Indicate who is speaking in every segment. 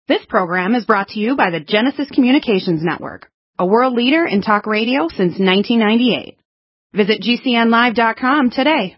Speaker 1: This program is brought to you by the Genesis Communications Network, a world leader in talk radio since 1998. Visit GCNlive.com today.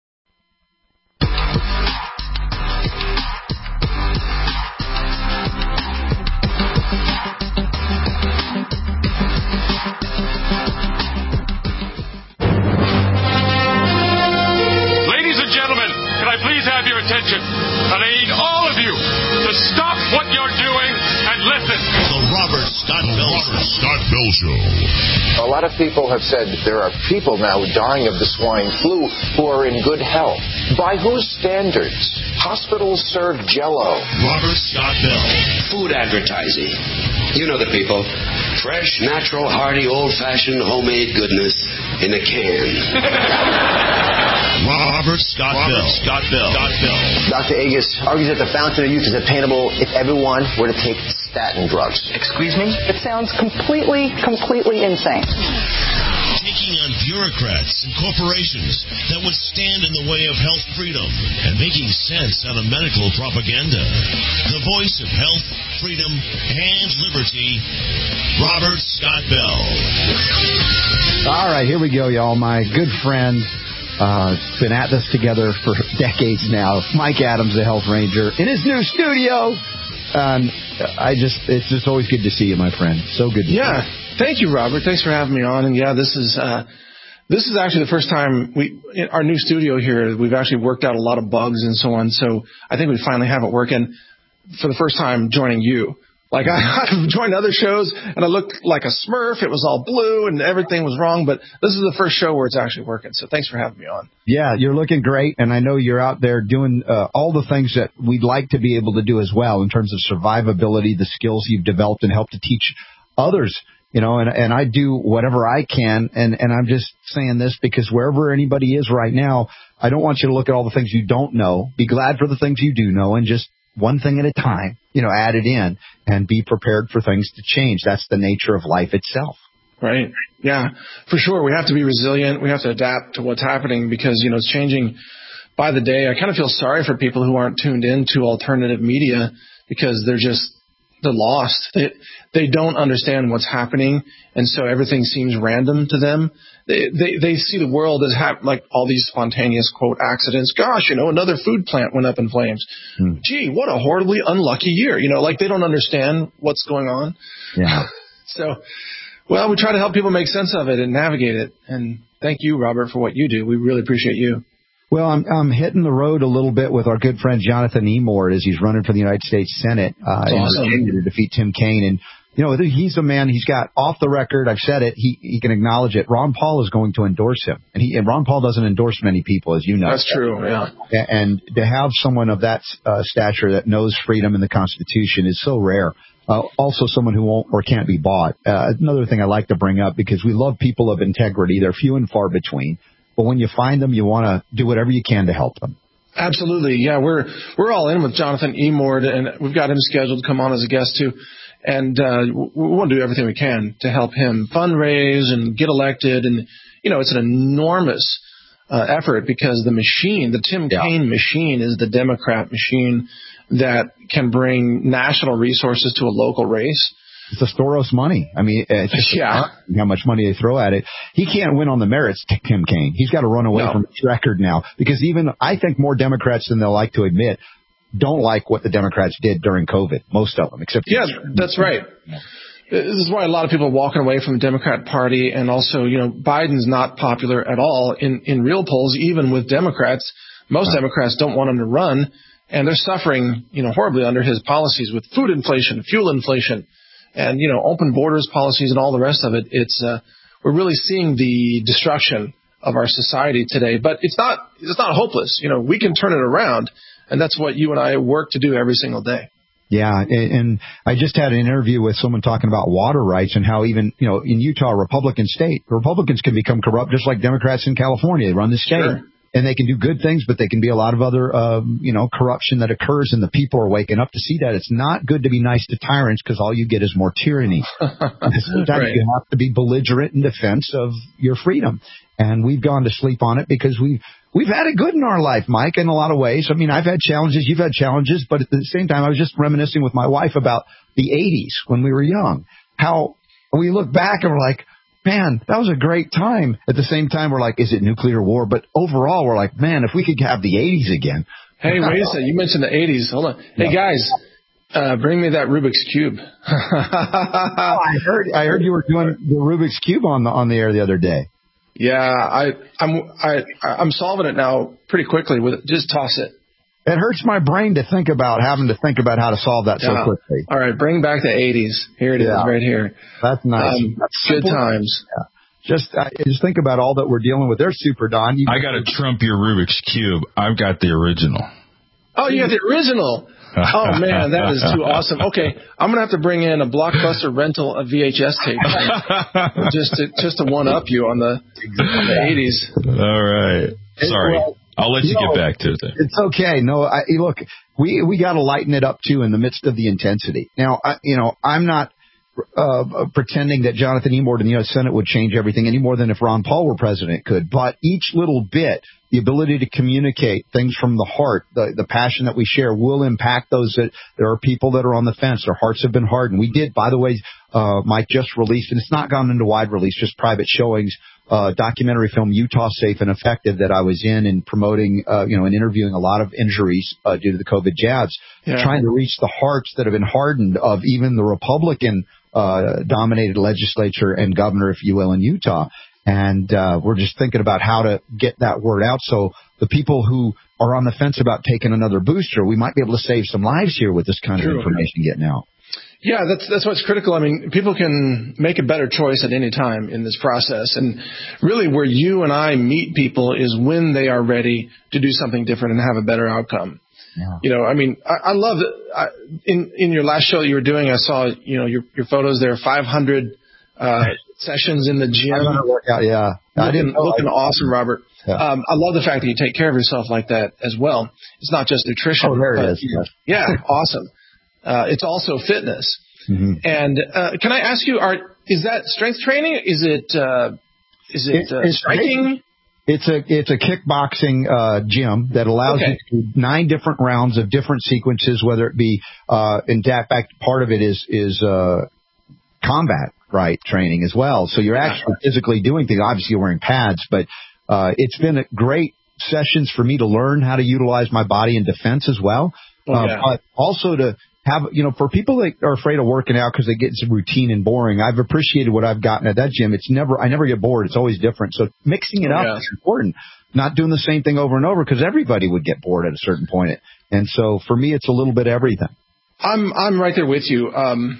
Speaker 2: Ladies and gentlemen, can I please have your attention? And I need all of you to stop what you're doing and listen.
Speaker 3: The Robert Scott Bell Show.
Speaker 4: A lot of people have said there are people now dying of the swine flu who are in good health. By whose standards? Hospitals serve Jell-O.
Speaker 3: Robert Scott Bell.
Speaker 5: Food advertising. You know the people. Fresh, natural, hearty, old-fashioned, homemade goodness in a can.
Speaker 3: Robert Scott Bell.
Speaker 6: Dr. Agus argues that the fountain of youth is attainable if everyone were to take statin drugs.
Speaker 7: Excuse me? It sounds completely insane.
Speaker 3: Taking on bureaucrats and corporations that would stand in the way of health freedom and making sense out of medical propaganda. The voice of health, freedom, and liberty, Robert Scott Bell.
Speaker 8: All right, here we go, y'all. My good friend, been at this together for decades now, Mike Adams, the Health Ranger, in his new studio. It's just always good to see you, my friend. So good to see you.
Speaker 9: Thank you, Robert. Thanks for having me on. And this is actually the first time in our new studio here, we've actually worked out a lot of bugs and so on. So I think we finally have it working for the first time joining you. Like I've joined other shows and I looked like a Smurf. It was all blue and everything was wrong. But this is the first show where it's actually working. So thanks for having me on. Yeah,
Speaker 8: you're looking great. And I know you're out there doing all the things that we'd like to be able to do as well in terms of survivability, the skills you've developed and help to teach others. You know, and I do whatever I can. And I'm just saying this because wherever anybody is right now, I don't want you to look at all the things you don't know. Be glad for the things you do know and just one thing at a time, add it in and be prepared for things to change. That's the nature of life itself.
Speaker 9: Right. Yeah, for sure. We have to be resilient. We have to adapt to what's happening because, it's changing by the day. I kind of feel sorry for people who aren't tuned into alternative media because they're lost. They don't understand what's happening, and so everything seems random to them. They see the world as like all these spontaneous, quote, accidents. Gosh, another food plant went up in flames. Gee, what a horribly unlucky year. Like they don't understand what's going on.
Speaker 8: Yeah.
Speaker 9: So, we try to help people make sense of it and navigate it. And thank you, Robert, for what you do. We really appreciate you.
Speaker 8: Well, I'm hitting the road a little bit with our good friend Jonathan Emord as he's running for the United States Senate in Virginia to defeat Tim Kaine. And, he's a man, he's got off the record, I've said it, he can acknowledge it. Ron Paul is going to endorse him. And Ron Paul doesn't endorse many people, as you know.
Speaker 9: That's true, yeah.
Speaker 8: And to have someone of that stature that knows freedom and the Constitution is so rare. Also someone who won't or can't be bought. Another thing I like to bring up, because we love people of integrity. They're few and far between. But when you find them, you want to do whatever you can to help them.
Speaker 9: Absolutely. Yeah, we're all in with Jonathan Emord, and we've got him scheduled to come on as a guest too. And we want to do everything we can to help him fundraise and get elected. And, it's an enormous effort because the Tim Kaine machine is the Democrat machine that can bring national resources to a local race.
Speaker 8: It's a Soros money. I mean, it's just how much money they throw at it. He can't win on the merits, Tim Kaine. He's got to run away from his record now because I think more Democrats than they'll like to admit don't like what the Democrats did during COVID. Most of them, except
Speaker 9: that's right. This is why a lot of people are walking away from the Democrat Party, and also, Biden's not popular at all in real polls, even with Democrats. Most Democrats don't want him to run, and they're suffering, horribly under his policies with food inflation, fuel inflation. And, open borders policies and all the rest of it. We're really seeing the destruction of our society today, but it's not hopeless. We can turn it around, and that's what you and I work to do every single day.
Speaker 8: Yeah. And I just had an interview with someone talking about water rights and how even, in Utah, a Republican state, Republicans can become corrupt just like Democrats in California. They run the state.
Speaker 9: Sure.
Speaker 8: and they can do good things, but they can be a lot of other, corruption that occurs, and the people are waking up to see that. It's not good to be nice to tyrants because all you get is more tyranny. Sometimes
Speaker 9: Right.
Speaker 8: you have to be belligerent in defense of your freedom. And we've gone to sleep on it because we've had it good in our life, Mike, in a lot of ways. I mean, I've had challenges, you've had challenges, but at the same time, I was just reminiscing with my wife about the 80s when we were young, how we look back and we're like, man, that was a great time. At the same time, we're like, is it nuclear war? But overall, we're like, man, if we could have the 80s again.
Speaker 9: Hey, wait a second. You mentioned the 80s. Hold on. Hey, guys, bring me that Rubik's Cube.
Speaker 8: I heard you were doing the Rubik's Cube on the air the other day.
Speaker 9: Yeah, I'm solving it now pretty quickly with just toss it.
Speaker 8: It hurts my brain to think about having to think about how to solve that so quickly.
Speaker 9: All right, bring back the 80s. Here it is, right here.
Speaker 8: That's nice.
Speaker 9: That's good times.
Speaker 8: Yeah. Just think about all that we're dealing with. There's Super Don.
Speaker 10: I got to trump your Rubik's Cube. I've got the original.
Speaker 9: Oh, you got the original. Oh, man, that is too awesome. Okay, I'm going to have to bring in a Blockbuster rental of VHS tape just to one-up you on the 80s.
Speaker 10: All right. Sorry.
Speaker 8: Well,
Speaker 10: I'll let you get back to it.
Speaker 8: It's okay. No, look, we got to lighten it up, too, in the midst of the intensity. Now, I'm not pretending that Jonathan Emord in the U.S. Senate would change everything any more than if Ron Paul were president could. But each little bit, the ability to communicate things from the heart, the passion that we share will impact those that there are people that are on the fence. Their hearts have been hardened. We did, by the way, Mike just released, and it's not gone into wide release, just private showings, documentary film Utah Safe and Effective that I was in and promoting, and interviewing a lot of injuries due to the COVID jabs, trying to reach the hearts that have been hardened of even the Republican dominated legislature and governor, if you will, in Utah. And we're just thinking about how to get that word out. So the people who are on the fence about taking another booster, we might be able to save some lives here with this kind of information getting out.
Speaker 9: Yeah, that's what's critical. I mean, people can make a better choice at any time in this process. And really where you and I meet people is when they are ready to do something different and have a better outcome. Yeah. I mean, I love it. In your last show that you were doing, I saw, your photos there, 500 sessions in the gym. 500
Speaker 8: workout, yeah.
Speaker 9: Looking awesome, Robert.
Speaker 8: Yeah.
Speaker 9: I love the fact that you take care of yourself like that as well. It's not just nutrition.
Speaker 8: Oh, there it is.
Speaker 9: Yeah, awesome. It's also fitness.
Speaker 8: Mm-hmm.
Speaker 9: And can I ask you, is that strength training? Is it striking?
Speaker 8: It's a kickboxing gym that allows you to do 9 different rounds of different sequences, whether it be in fact part of it is combat training as well. So you're actually physically doing things. Obviously you're wearing pads, but it's been great sessions for me to learn how to utilize my body in defense as well. But also to have, for people that are afraid of working out because they get some routine and boring, I've appreciated what I've gotten at that gym. I never get bored. It's always different. So mixing it up is important. Not doing the same thing over and over because everybody would get bored at a certain point. And so for me, it's a little bit of everything.
Speaker 9: I'm right there with you.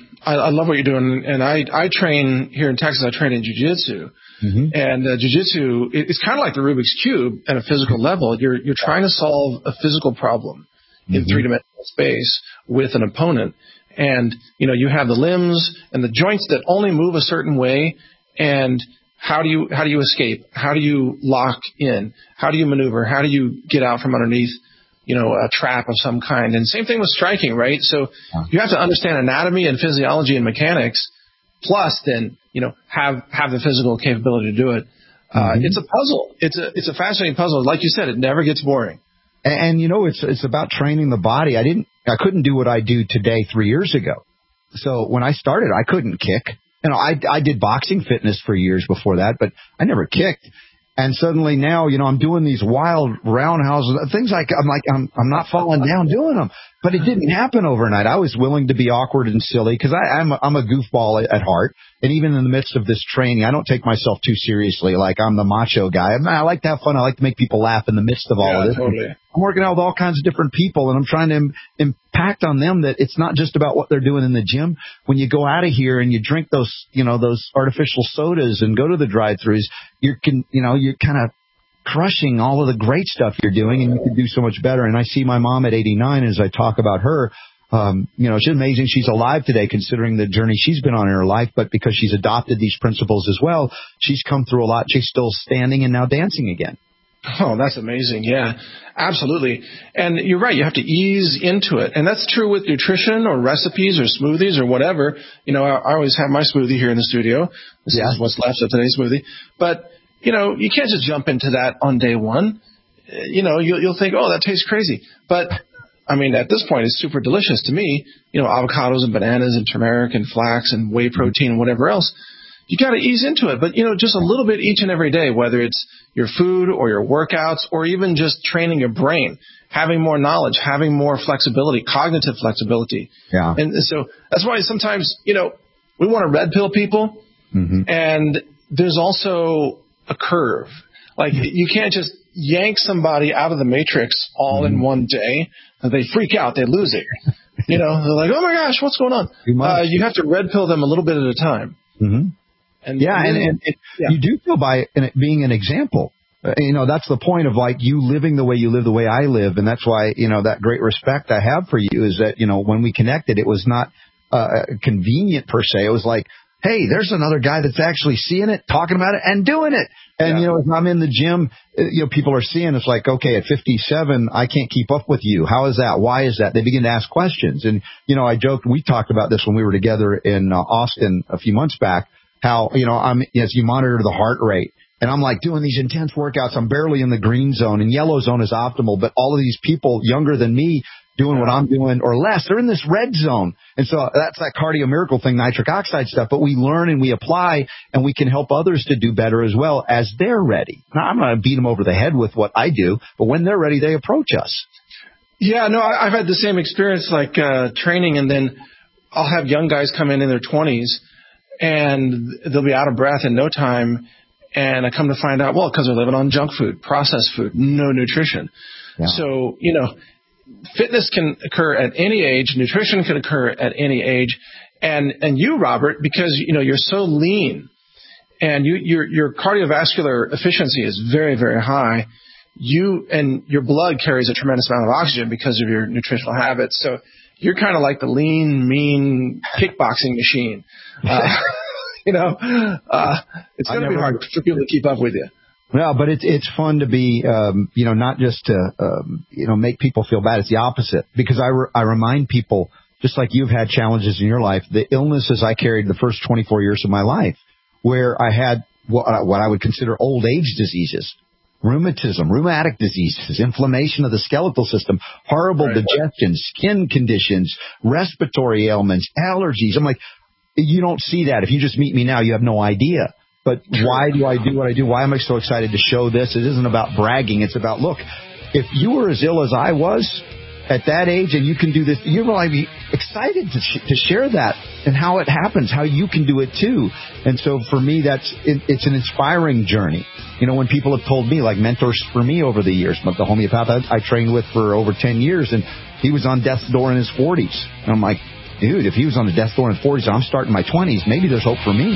Speaker 9: I love what you're doing. And I train here in Texas. I train in jiu-jitsu. Mm-hmm. And jiu-jitsu, it's kind of like the Rubik's Cube at a physical level. You're trying to solve a physical problem in three-dimensional space with an opponent. And, you have the limbs and the joints that only move a certain way. And how do you escape? How do you lock in? How do you maneuver? How do you get out from underneath, a trap of some kind? And same thing with striking, right? So you have to understand anatomy and physiology and mechanics, plus then, have the physical capability to do it. It's a puzzle. It's a fascinating puzzle. Like you said, it never gets boring.
Speaker 8: And it's about training the body. I couldn't do what I do today 3 years ago. So when I started, I couldn't kick. I did boxing fitness for years before that, but I never kicked. And suddenly now, I'm doing these wild roundhouses, things I'm not falling down doing them. But it didn't happen overnight. I was willing to be awkward and silly because I'm a goofball at heart. And even in the midst of this training, I don't take myself too seriously. Like I'm the macho guy. I like to have fun. I like to make people laugh in the midst of all of this. Totally. I'm working out with all kinds of different people, and I'm trying to impact on them that it's not just about what they're doing in the gym. When you go out of here and you drink those artificial sodas and go to the drive-thrus, you're kind of crushing all of the great stuff you're doing, and you can do so much better. And I see my mom at 89 as I talk about her. She's amazing. She's alive today considering the journey she's been on in her life, but because she's adopted these principles as well, she's come through a lot. She's still standing and now dancing again.
Speaker 9: Oh, that's amazing. Yeah, absolutely. And you're right. You have to ease into it. And that's true with nutrition or recipes or smoothies or whatever. You know, I always have my smoothie here in the studio. This is what's left of today's smoothie. But, you know, you can't just jump into that on day one. You know, you'll think, oh, that tastes crazy. But, I mean, at this point, it's super delicious to me. You know, avocados and bananas and turmeric and flax and whey protein and whatever else. You got to ease into it. But, you know, just a little bit each and every day, whether it's your food or your workouts or even just training your brain, having more knowledge, having more flexibility, cognitive flexibility.
Speaker 8: Yeah.
Speaker 9: And so that's why sometimes, you know, we want to red pill people. And there's also a curve. Like you can't just yank somebody out of the matrix all in one day. They freak out. They lose it. You know, they're like, oh my gosh, what's going on? You have to red pill them a little bit at a time. And you do feel by being an example. You know, that's the point of like you living the way you live, the way I live. And that's why, you know, that great respect I have for you is that, you know, when we connected, it was not convenient per se. It was like, hey, there's another guy that's actually seeing it, talking about it, and doing it. And, you know, if I'm in the gym, you know, people are seeing it's like, okay, at 57, I can't keep up with you. How is that? Why is that? They begin to ask questions. And, you know, I joked, we talked about this when we were together in Austin a few months back, how, you know, as you monitor the heart rate. And I'm like doing these intense workouts. I'm barely in the green zone, and yellow zone is optimal. But all of these people younger than me doing what I'm doing or less, they're in this red zone. And so that's that cardio miracle thing, nitric oxide stuff. But we learn and we apply, and we can help others to do better as well as they're ready. Now, I'm not going to beat them over the head with what I do, but when they're ready, they approach us. Yeah, no, I've had the same experience, like training, and then I'll have young guys come in their 20s, and they'll be out of breath in no time. And I come to find out, well, because they're living on junk food, processed food, no nutrition. Yeah. So, you know, fitness can occur at any age. Nutrition can occur at any age. And you, Robert, because, you know, you're so lean and your cardiovascular efficiency is very, very high. And your blood carries a tremendous amount of oxygen because of your nutritional habits. So you're kind of like the lean, mean kickboxing machine. You know, it's going to be hard for people to keep up with you. Well, but it's fun to be, you know, not just to, you know, make people feel bad. It's the opposite, because I remind people, just like you've had challenges in your life, the illnesses I carried the first 24 years of my life, where I had what I would consider old age diseases, rheumatism, rheumatic diseases, inflammation of the skeletal system, horrible digestion, skin conditions, respiratory ailments, allergies. I'm like, you don't see that. If you just meet me now, you have no idea. But why do I do what I do? Why am I so excited to show this? It isn't about bragging. It's about, look, if you were as ill as I was at that age and you can do this, you're going to be excited to share that and how it happens, how you can do it too. And so for me, it's an inspiring journey. You know, when people have told me, like mentors for me over the years, the homeopath I trained with for over 10 years, and he was on death's door in his 40s. And I'm like, dude, if he was on the death door in his 40s, I'm starting my 20s, maybe there's hope for me.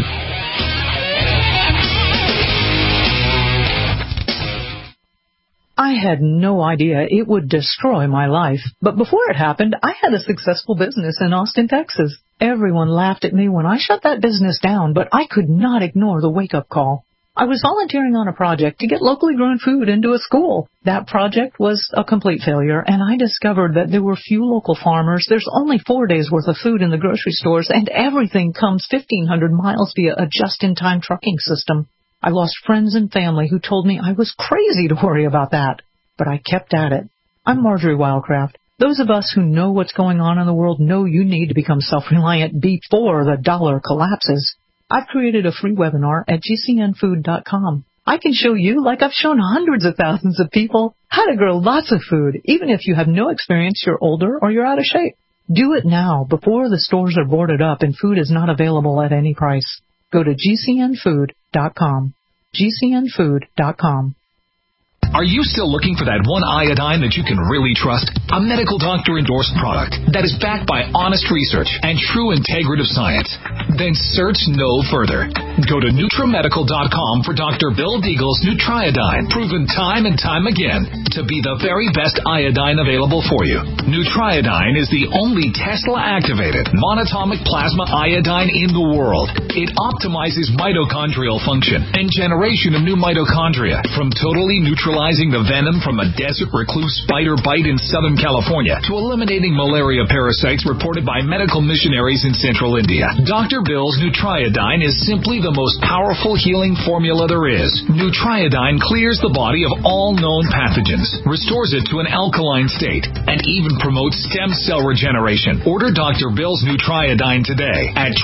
Speaker 11: I had no idea it would destroy my life. But before it happened, I had a successful business in Austin, Texas. Everyone laughed at me when I shut that business down, but I could not ignore the wake-up call. I was volunteering on a project to get locally grown food into a school. That project was a complete failure, and I discovered that there were few local farmers. There's only 4 days' worth of food in the grocery stores, and everything comes 1,500 miles via a just-in-time trucking system. I lost friends and family who told me I was crazy to worry about that, but I kept at it. I'm Marjorie Wildcraft. Those of us who know what's going on in the world know you need to become self-reliant before the dollar collapses. I've created a free webinar at gcnfood.com. I can show you, like I've shown hundreds of thousands of people, how to grow lots of food, even if you have no experience, you're older, or you're out of shape. Do it now, before the stores are boarded up and food is not available at any price. Go to gcnfood.com. gcnfood.com.
Speaker 12: Are you still looking for that one iodine that you can really trust? A medical doctor-endorsed product that is backed by honest research and true integrative science. Then search no further. Go to NutriMedical.com for Dr. Bill Deagle's Nutriodine, proven time and time again to be the very best iodine available for you. Nutriodine is the only Tesla-activated monatomic plasma iodine in the world. It optimizes mitochondrial function and generation of new mitochondria, from totally neutralizing the venom from a desert recluse spider bite in Southern California to eliminating malaria parasites reported by medical missionaries in Central India. Dr. Bill's Nutriodine is simply the most powerful healing formula there is. Nutriodine clears the body of all known pathogens, restores it to an alkaline state, and even promotes stem cell regeneration. Order Dr. Bill's Nutriodine today at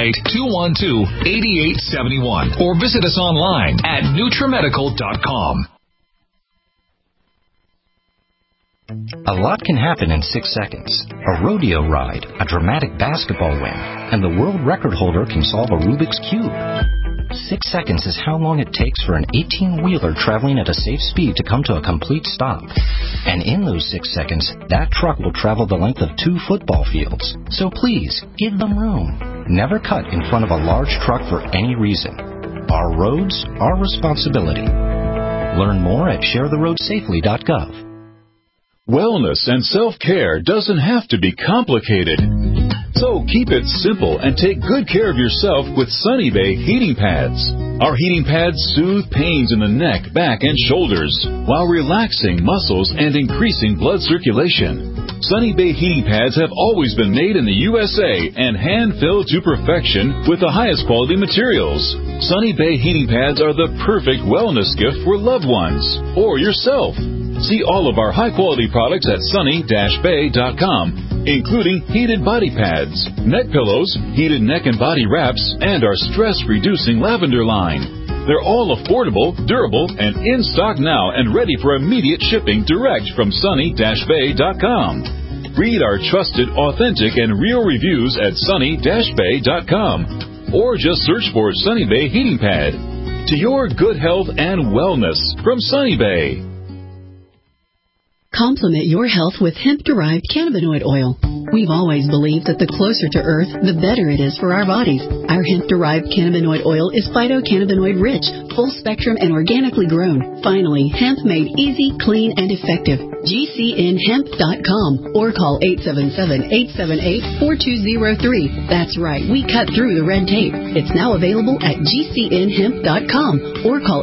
Speaker 12: 888-212-8871 or visit us online at NutriMedical.com.
Speaker 13: A lot can happen in 6 seconds. A rodeo ride, a dramatic basketball win, and the world record holder can solve a Rubik's Cube. 6 seconds is how long it takes for an 18-wheeler traveling at a safe speed to come to a complete stop. And in those 6 seconds, that truck will travel the length of 2 football fields. So please, give them room. Never cut in front of a large truck for any reason. Our roads, our responsibility. Learn more at sharetheroadsafely.gov.
Speaker 14: Wellness and self-care doesn't have to be complicated. So keep it simple and take good care of yourself with Sunny Bay heating pads. Our heating pads soothe pains in the neck, back, and shoulders while relaxing muscles and increasing blood circulation. Sunny Bay heating pads have always been made in the USA and hand-filled to perfection with the highest quality materials. Sunny Bay heating pads are the perfect wellness gift for loved ones or yourself. See all of our high-quality products at sunny-bay.com, including heated body pads, neck pillows, heated neck and body wraps, and our stress-reducing lavender line. They're all affordable, durable, and in stock now and ready for immediate shipping direct from sunny-bay.com. Read our trusted, authentic, and real reviews at sunny-bay.com, or just search for Sunny Bay Heating Pad. To your good health and wellness from Sunny Bay.
Speaker 15: Complement your health with hemp-derived cannabinoid oil. We've always believed that the closer to Earth, the better it is for our bodies. Our hemp-derived cannabinoid oil is phytocannabinoid-rich, full-spectrum, and organically grown. Finally, hemp made easy, clean, and effective. GCNhemp.com or call 877-878-4203. That's right, we cut through the red tape. It's now available at GCNhemp.com or call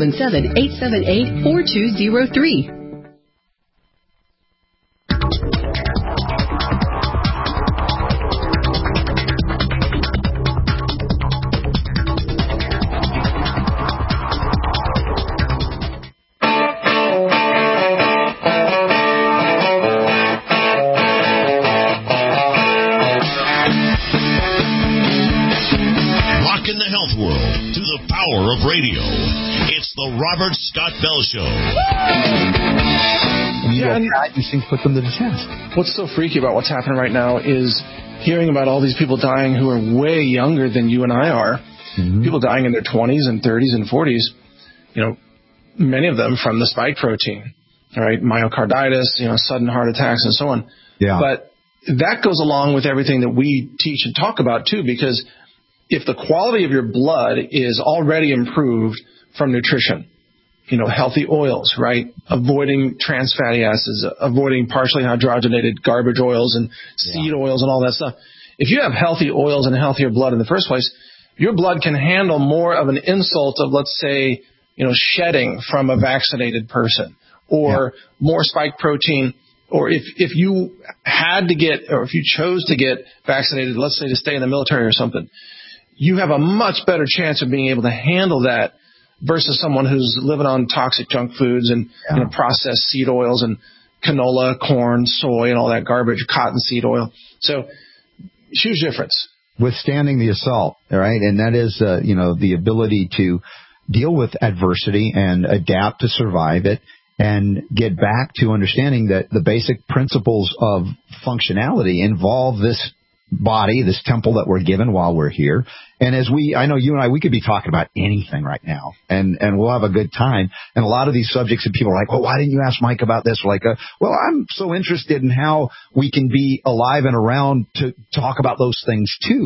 Speaker 15: 877-878-4203.
Speaker 3: Robert Scott Bell Show.
Speaker 8: These things put them to the test.
Speaker 9: What's so freaky about what's happening right now is hearing about all these people dying who are way younger than you and I are. Mm-hmm. People dying in their 20s and 30s and 40s. You know, many of them from the spike protein. All right, myocarditis, sudden heart attacks and so on.
Speaker 8: Yeah.
Speaker 9: But that goes along with everything that we teach and talk about too, because if the quality of your blood is already improved from nutrition, healthy oils, right? Avoiding trans fatty acids, avoiding partially hydrogenated garbage oils and seed oils and all that stuff. If you have healthy oils and healthier blood in the first place, your blood can handle more of an insult of, let's say, shedding from a vaccinated person or more spike protein. Or if you had to get, or if you chose to get vaccinated, let's say to stay in the military or something, you have a much better chance of being able to handle that versus someone who's living on toxic junk foods and processed seed oils and canola, corn, soy, and all that garbage, cottonseed oil. So huge difference.
Speaker 8: Withstanding the assault, all right? And that is, the ability to deal with adversity and adapt to survive it and get back to understanding that the basic principles of functionality involve this body, this temple that we're given while we're here. And I know you and I, we could be talking about anything right now and we'll have a good time. And a lot of these subjects that people are like, well, why didn't you ask Mike about this? We're like, well, I'm so interested in how we can be alive and around to talk about those things too.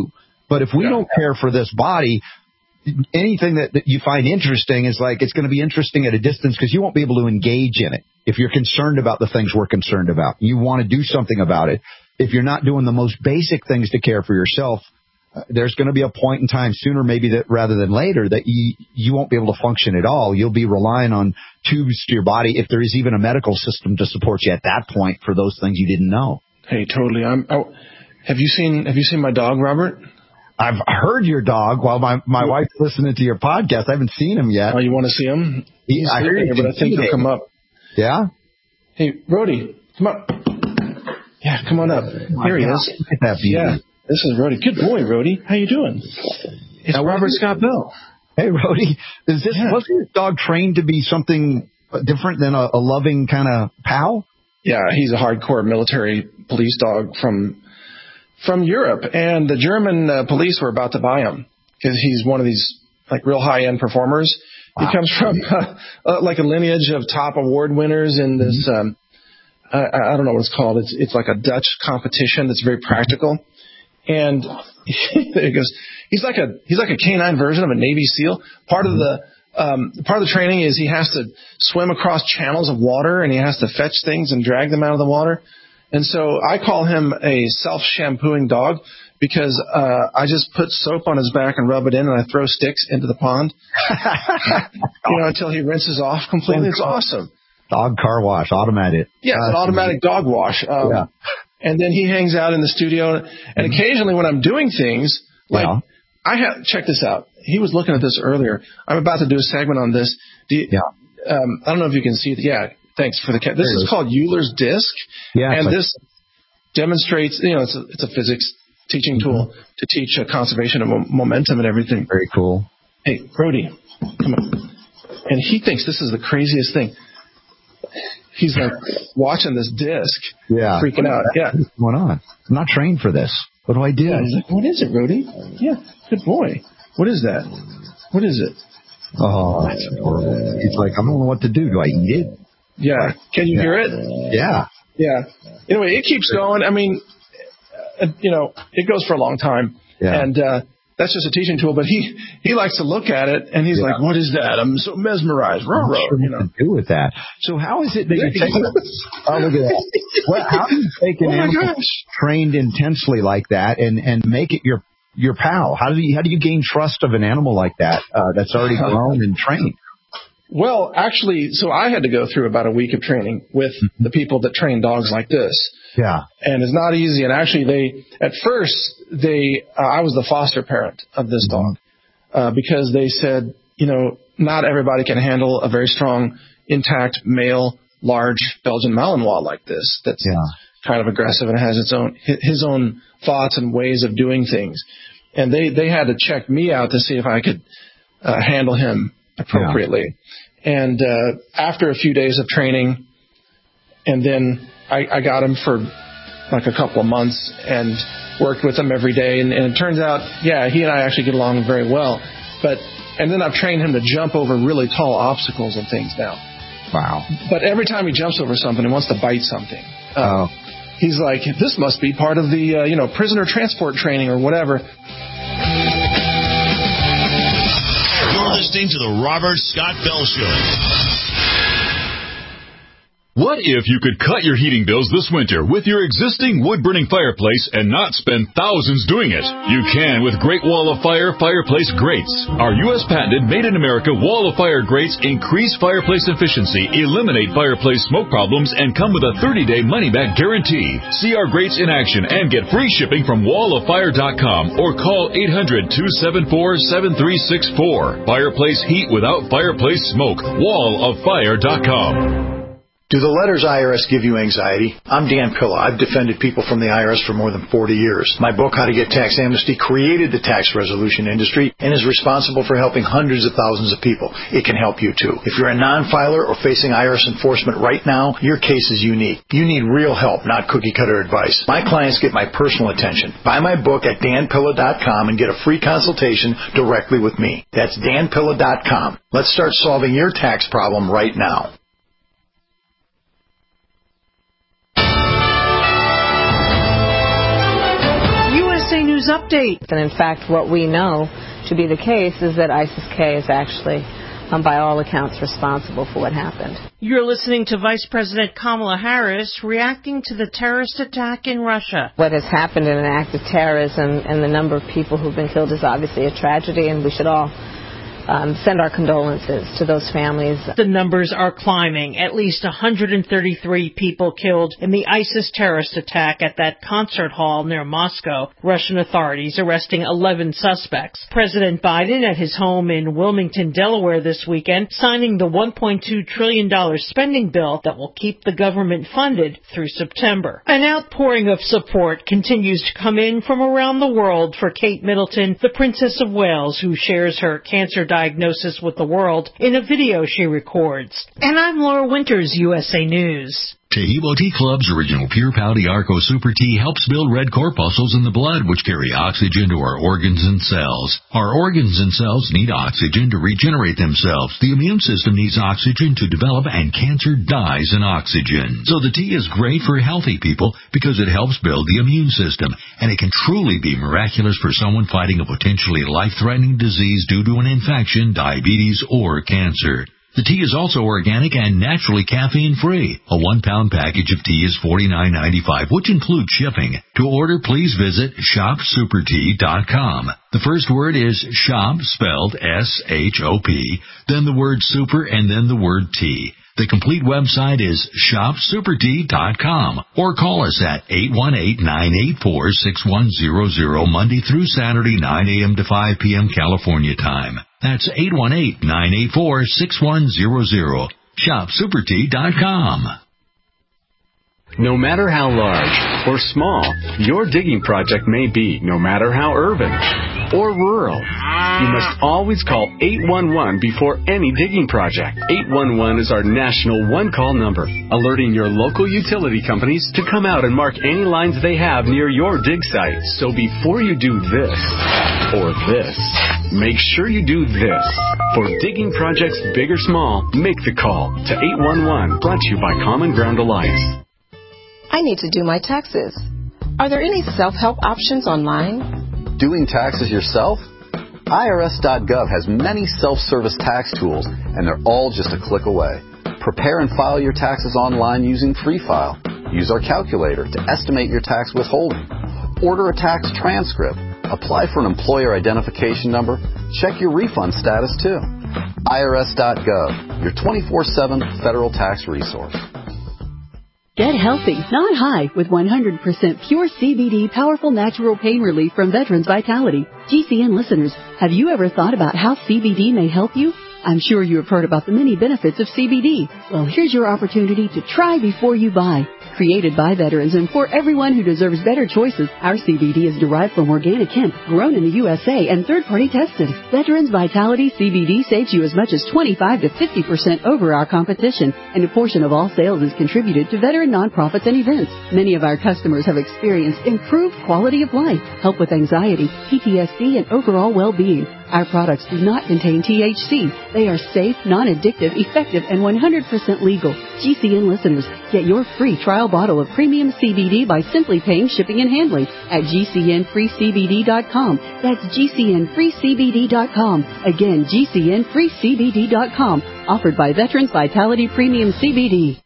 Speaker 8: But if we don't care for this body, anything that you find interesting is like it's going to be interesting at a distance because you won't be able to engage in it. If you're concerned about the things we're concerned about, you want to do something about it. If you're not doing the most basic things to care for yourself, there's going to be a point in time sooner maybe that rather than later that you won't be able to function at all. You'll be relying on tubes to your body if there is even a medical system to support you at that point for those things you didn't know.
Speaker 9: Hey, totally. Have you seen my dog, Robert?
Speaker 8: I've heard your dog while my wife's listening to your podcast. I haven't seen him yet.
Speaker 9: Oh, you want to see him?
Speaker 8: I heard
Speaker 9: here, but I think he'll come up.
Speaker 8: Yeah?
Speaker 9: Hey, Rhodey, come up. Yeah, come on up. Here he is.
Speaker 8: Look at that beauty.
Speaker 9: Yeah, this is Rhodey. Good boy, Rhodey. How you doing? It's Robert Scott Bell.
Speaker 8: Hey, Rhodey. Was this dog trained to be something different than a loving kind of pal?
Speaker 9: Yeah, he's a hardcore military police dog from Europe, and the German police were about to buy him because he's one of these like real high-end performers. Wow. He comes from like a lineage of top award winners in this. I don't know what it's called. It's like a Dutch competition that's very practical, and there he goes. He's like a canine version of a Navy SEAL. Part of the training is he has to swim across channels of water, and he has to fetch things and drag them out of the water. And so I call him a self-shampooing dog because I just put soap on his back and rub it in, and I throw sticks into the pond, until he rinses off completely. It's awesome.
Speaker 8: Dog car wash, automatic.
Speaker 9: Yeah, it's an automatic dog wash. And then he hangs out in the studio, and occasionally when I'm doing things, like check this out. He was looking at this earlier. I'm about to do a segment on this. I don't know if you can see it. Yeah. Thanks for the cat. This is called Euler's Disc, and this demonstrates, it's a physics teaching tool to teach conservation of momentum and everything.
Speaker 8: Very cool.
Speaker 9: Hey, Brody, come on. And he thinks this is the craziest thing. He's like watching this disc, freaking out. Yeah,
Speaker 8: what's going on? I'm not trained for this. What do I do?
Speaker 9: Yeah, he's like, what is it, Brody? Yeah, good boy. What is that? What is it?
Speaker 8: Oh, that's horrible. He's like, I don't know what to do. Do I eat it?
Speaker 9: Yeah. Can you hear it?
Speaker 8: Yeah.
Speaker 9: Yeah. Anyway, it keeps going. I mean, it goes for a long time.
Speaker 8: Yeah.
Speaker 9: And that's just a teaching tool. But he likes to look at it, and he's like, what is that? I'm so mesmerized.
Speaker 8: What to do with that? So how is it that you take oh, look at that. How do you take an animal trained intensely like that and make it your pal? How do you gain trust of an animal like that that's already grown and trained?
Speaker 9: Well, actually, so I had to go through about a week of training with the people that train dogs like this.
Speaker 8: Yeah.
Speaker 9: And it's not easy. And actually, at first, I was the foster parent of this dog because they said, not everybody can handle a very strong, intact, male, large Belgian Malinois like this. That's kind of aggressive and has his own thoughts and ways of doing things. And they had to check me out to see if I could handle him appropriately. Yeah. And after a few days of training, and then I got him for like a couple of months and worked with him every day. And it turns out, he and I actually get along very well. And then I've trained him to jump over really tall obstacles and things now.
Speaker 8: Wow.
Speaker 9: But every time he jumps over something, he wants to bite something. He's like, this must be part of the, prisoner transport training or whatever.
Speaker 3: You're listening to the Robert Scott Bell Show.
Speaker 14: What if you could cut your heating bills this winter with your existing wood-burning fireplace and not spend thousands doing it? You can with Great Wall of Fire fireplace grates. Our U.S. patented made-in-America Wall of Fire grates increase fireplace efficiency, eliminate fireplace smoke problems, and come with a 30-day money-back guarantee. See our grates in action and get free shipping from walloffire.com or call 800-274-7364. Fireplace heat without fireplace smoke. walloffire.com.
Speaker 16: Do the letters IRS give you anxiety? I'm Dan Pilla. I've defended people from the IRS for more than 40 years. My book, How to Get Tax Amnesty, created the tax resolution industry and is responsible for helping hundreds of thousands of people. It can help you too. If you're a non-filer or facing IRS enforcement right now, your case is unique. You need real help, not cookie-cutter advice. My clients get my personal attention. Buy my book at danpilla.com and get a free consultation directly with me. That's danpilla.com. Let's start solving your tax problem right now.
Speaker 11: News Update.
Speaker 17: And in fact, what we know to be the case is that ISIS-K is actually, by all accounts, responsible for what happened.
Speaker 11: You're listening to Vice President Kamala Harris reacting to the terrorist attack in Russia.
Speaker 17: What has happened in an act of terrorism and the number of people who've been killed is obviously a tragedy, and we should all send our condolences to those families.
Speaker 11: The numbers are climbing. At least 133 people killed in the ISIS terrorist attack at that concert hall near Moscow. Russian authorities arresting 11 suspects. President Biden at his home in Wilmington, Delaware this weekend, signing the $1.2 trillion spending bill that will keep the government funded through September. An outpouring of support continues to come in from around the world for Kate Middleton, the Princess of Wales, who shares her cancer diagnosis with the world in a video she records. And I'm Laura Winters, USA News.
Speaker 18: Tahibo Tea Club's original Pure Pouty Arco Super Tea helps build red corpuscles in the blood, which carry oxygen to our organs and cells. Our organs and cells need oxygen to regenerate themselves. The immune system needs oxygen to develop, and cancer dies in oxygen. So the tea is great for healthy people because it helps build the immune system, and it can truly be miraculous for someone fighting a potentially life-threatening disease due to an infection, diabetes, or cancer. The tea is also organic and naturally caffeine-free. A 1-pound package of tea is $49.95, which includes shipping. To order, please visit shopsupertea.com. The first word is shop, spelled S-H-O-P, then the word super, and then the word tea. The complete website is shopsupertea.com, or call us at 818-984-6100 Monday through Saturday, 9 a.m. to 5 p.m. California time. That's 818-984-6100. shopsupertea.com.
Speaker 19: No matter how large or small your digging project may be, no matter how urban or rural, you must always call 811 before any digging project. 811 is our national one-call number, alerting your local utility companies to come out and mark any lines they have near your dig site. So before you do this or this, make sure you do this. For digging projects big or small, make the call to 811, brought to you by Common Ground Alliance.
Speaker 7: I need to do my taxes. Are there any self-help options online?
Speaker 20: Doing taxes yourself? IRS.gov has many self-service tax tools, and they're all just a click away. Prepare and file your taxes online using Free File. Use our calculator to estimate your tax withholding. Order a tax transcript. Apply for an employer identification number. Check your refund status, too. IRS.gov, your 24/7 federal tax resource.
Speaker 15: Get healthy, not high, with 100% pure CBD powerful natural pain relief from Veterans Vitality. GCN listeners, have you ever thought about how CBD may help you? I'm sure you have heard about the many benefits of CBD. Well, here's your opportunity to try before you buy. Created by veterans and for everyone who deserves better choices, our CBD is derived from organic hemp, grown in the USA and third-party tested. Veterans Vitality CBD saves you as much as 25 to 50% over our competition, and a portion of all sales is contributed to veteran nonprofits and events. Many of our customers have experienced improved quality of life, help with anxiety, PTSD, and overall well-being. Our products do not contain THC. They are safe, non-addictive, effective, and 100% legal. GCN listeners, get your free trial bottle of premium CBD by simply paying shipping and handling at GCNFreeCBD.com. That's GCNFreeCBD.com. Again, GCNFreeCBD.com. Offered by Veterans Vitality Premium CBD.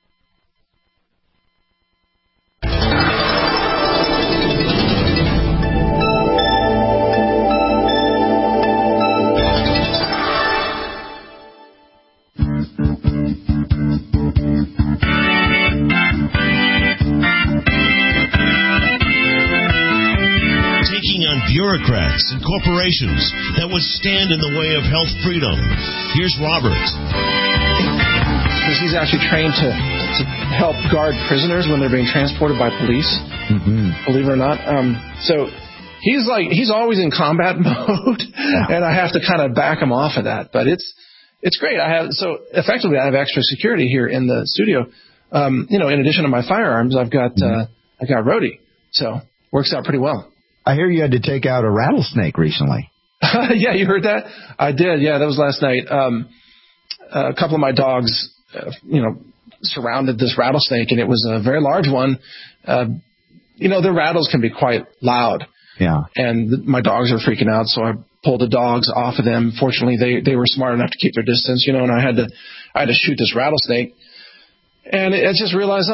Speaker 3: Bureaucrats and corporations that would stand in the way of health freedom. Here's Robert.
Speaker 9: Because he's actually trained to help guard prisoners when they're being transported by police. Believe it or not. So he's always in combat mode, and I have to kind of back him off of that. But it's great. Effectively I have extra security here in the studio. In addition to my firearms, I've got Rhodey. So works out pretty well.
Speaker 8: I hear you had to take out a rattlesnake recently.
Speaker 9: Yeah, you heard that? I did. Yeah, that was last night. A couple of my dogs, surrounded this rattlesnake, and it was a very large one. The rattles can be quite loud.
Speaker 8: Yeah.
Speaker 9: And my dogs are freaking out, so I pulled the dogs off of them. Fortunately, they were smart enough to keep their distance, and I had to shoot this rattlesnake. And I just realized,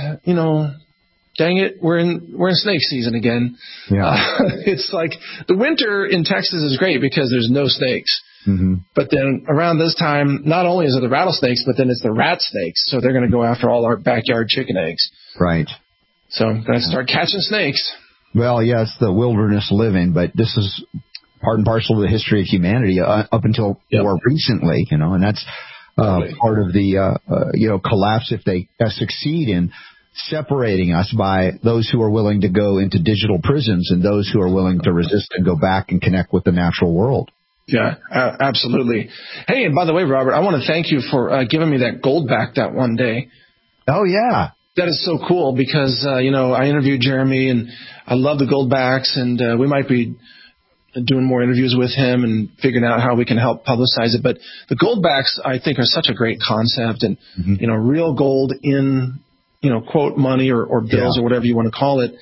Speaker 9: dang it, we're in snake season again.
Speaker 8: Yeah.
Speaker 9: It's like the winter in Texas is great because there's no snakes.
Speaker 8: Mm-hmm.
Speaker 9: But then around this time, not only is it the rattlesnakes, but then it's the rat snakes. So they're going to go after all our backyard chicken eggs.
Speaker 8: Right.
Speaker 9: So I'm going to start catching snakes.
Speaker 8: Well, yeah, it's the wilderness living, but this is part and parcel of the history of humanity up until more recently, and that's part of the, collapse if they succeed in separating us by those who are willing to go into digital prisons and those who are willing to resist and go back and connect with the natural world.
Speaker 9: Yeah, absolutely. Hey, and by the way, Robert, I want to thank you for giving me that gold back that one day.
Speaker 8: Oh, yeah.
Speaker 9: That is so cool because, I interviewed Jeremy and I love the Goldbacks, and we might be doing more interviews with him and figuring out how we can help publicize it. But the Goldbacks, I think, are such a great concept, and, real gold in, quote, money or bills or whatever you want to call it.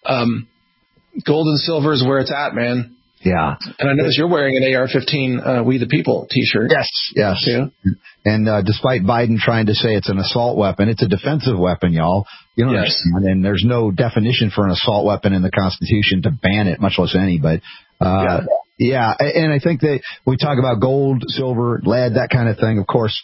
Speaker 9: Gold and silver is where it's at, man.
Speaker 8: Yeah.
Speaker 9: And I notice you're wearing an AR-15 We the People T-shirt.
Speaker 8: Yes.
Speaker 9: Too.
Speaker 8: And despite Biden trying to say it's an assault weapon, it's a defensive weapon, y'all. You don't understand. And there's no definition for an assault weapon in the Constitution to ban it, much less any. But, yeah. And I think that we talk about gold, silver, lead, that kind of thing. Of course,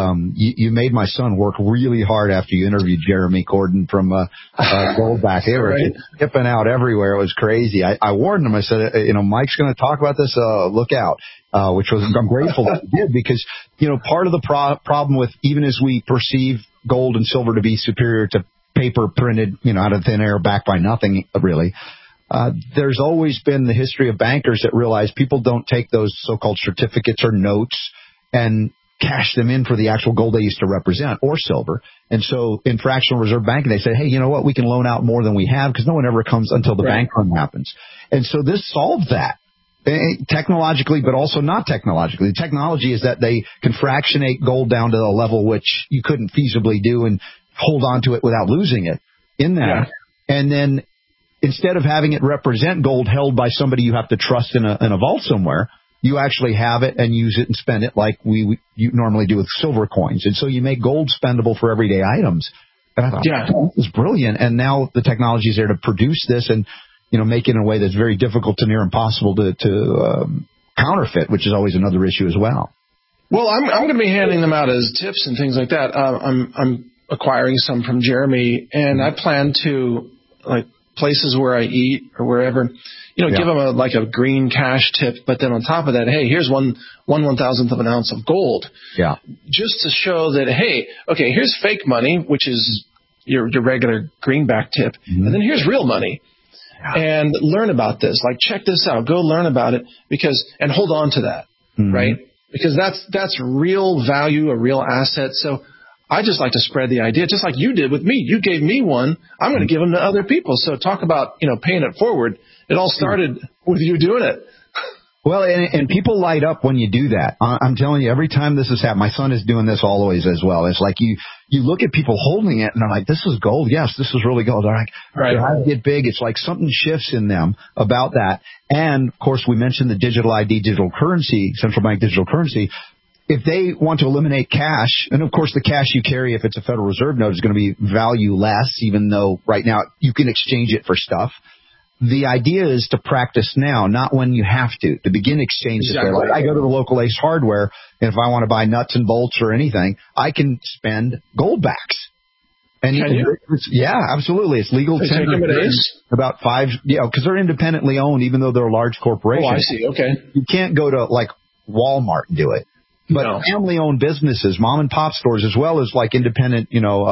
Speaker 8: you made my son work really hard after you interviewed Jeremy Corden from Goldback. They were tipping out everywhere. It was crazy. I warned him. I said, Mike's going to talk about this. Look out. Which I'm grateful that he did because, part of the problem with even as we perceive gold and silver to be superior to paper printed, out of thin air, backed by nothing, really. There's always been the history of bankers that realize people don't take those so-called certificates or notes and cash them in for the actual gold they used to represent or silver. And so in fractional reserve banking, they say, hey, you know what? We can loan out more than we have because no one ever comes until the bank run happens. And so this solved that technologically, but also not technologically. The technology is that they can fractionate gold down to a level which you couldn't feasibly do and hold on to it without losing it in that. Yeah. And then instead of having it represent gold held by somebody you have to trust in a vault somewhere, you actually have it and use it and spend it like you normally do with silver coins. And so you make gold spendable for everyday items. And I thought, this is brilliant. And now the technology is there to produce this and, make it in a way that's very difficult to near impossible to counterfeit, which is always another issue as well.
Speaker 9: Well, I'm going to be handing them out as tips and things like that. I'm acquiring some from Jeremy, and I plan to, like, places where I eat or wherever, give them a green cash tip, but then on top of that, hey, here's one 1,000th of an ounce of gold.
Speaker 8: Yeah.
Speaker 9: Just to show that, hey, okay, here's fake money, which is your regular greenback tip, and then here's real money. Yeah. And learn about this. Like, check this out. Go learn about it and hold on to that, right? Because that's real value, a real asset. So I just like to spread the idea, just like you did with me. You gave me one. I'm going to give them to other people. So talk about, paying it forward. It all started with you doing it.
Speaker 8: Well, and people light up when you do that. I'm telling you, every time this has happened, my son is doing this always as well. It's like you look at people holding it and they're like, this is gold. Yes, this is really gold. They're like, their eyes get big. It's like something shifts in them about that. And of course, we mentioned the digital ID, digital currency, central bank digital currency. If they want to eliminate cash, and of course the cash you carry, if it's a Federal Reserve note, is going to be value less, even though right now you can exchange it for stuff. The idea is to practice now, not when you have to begin exchanges. Exactly. Like I go to the local Ace Hardware, and if I want to buy nuts and bolts or anything, I can spend Goldbacks. And
Speaker 9: can you?
Speaker 8: Yeah, absolutely. It's legal tender. About five, because they're independently owned, even though they're a large corporation.
Speaker 9: Oh, I see. Okay.
Speaker 8: You can't go to like Walmart and do it. But family-owned businesses, mom-and-pop stores, as well as like independent,